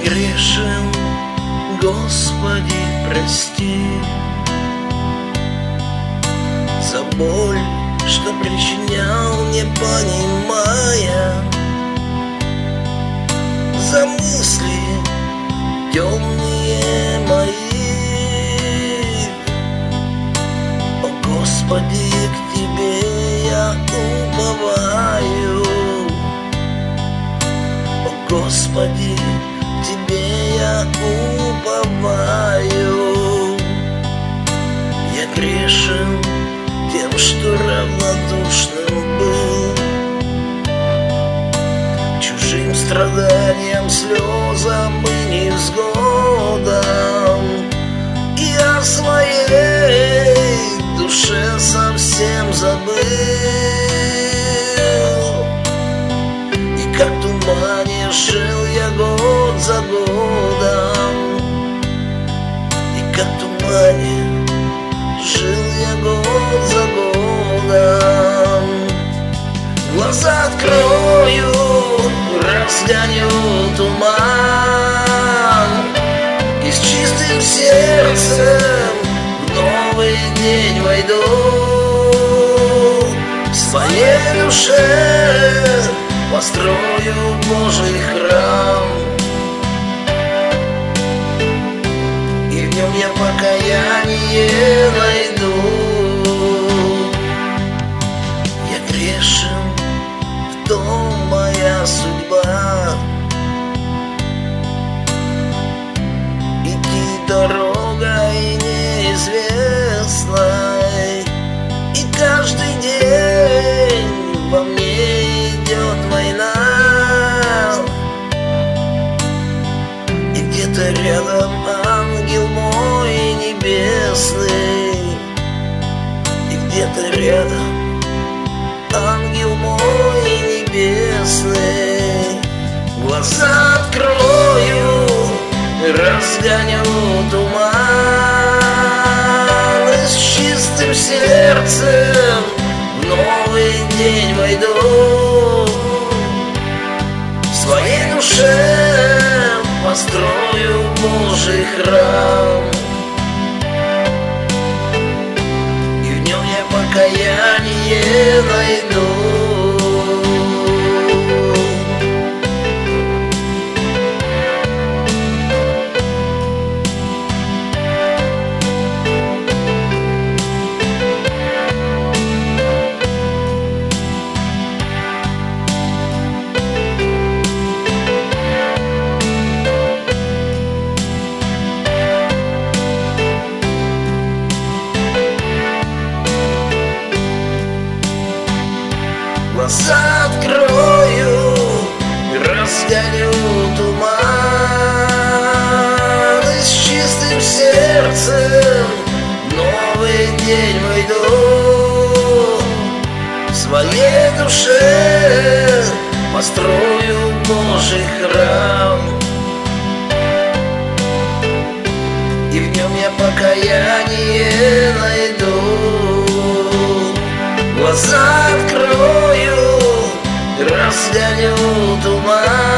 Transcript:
грешен, Господи, прости за боль, что причинял, не понимая, за мысли темные мои. О, Господи, к Тебе я уповаю. О, Господи, к Тебе я уповаю. Я грешен тем, что равнодушным был чужим страданиям, слезам и невзгодам. И о своей душе совсем забыл, и как в тумане жил я год за годом, и как в тумане жил я год за годом. Глаза открою, разгоню туман, и с чистым сердцем в новый день войду. В своей душе построю Божий храм, и в нем я покаяние найду. Я грешен, в том моя судьба, идти дорогой неизвестной, и каждый день во мне идет война. И где-то рядом ангел мой небесный, и где-то рядом ангел мой небесный. Глаза открою, разгоню туман, и с чистым сердцем в новый день войду. В своей душе построю Божий храм, и в нем я покаяние найду. Глаза открою, разгоню туман, и с чистым сердцем в новый день войду. В своей душе построю Божий храм, и в нем я покаяние найду. Глаза открою, разгоню туман,